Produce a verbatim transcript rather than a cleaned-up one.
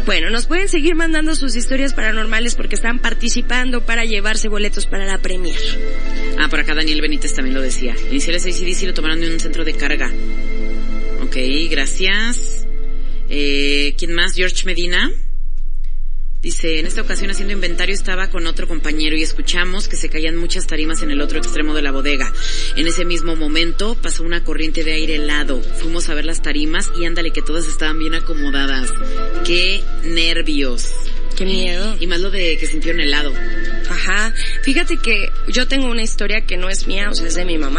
Bueno, nos pueden seguir mandando sus historias paranormales porque están participando para llevarse boletos para la premier. Ah, por acá Daniel Benítez también lo decía. Iniciales A C D C lo tomaron en un centro de carga. Ok, gracias. Eh, ¿quién más? George Medina. Dice, en esta ocasión haciendo inventario estaba con otro compañero y escuchamos que se caían muchas tarimas en el otro extremo de la bodega. En ese mismo momento pasó una corriente de aire helado. Fuimos a ver las tarimas y ándale que todas estaban bien acomodadas. ¡Qué nervios! ¡Qué miedo! Y más lo de que sintieron helado. Ajá. Fíjate que yo tengo una historia que no es mía, o sea, es de mi mamá.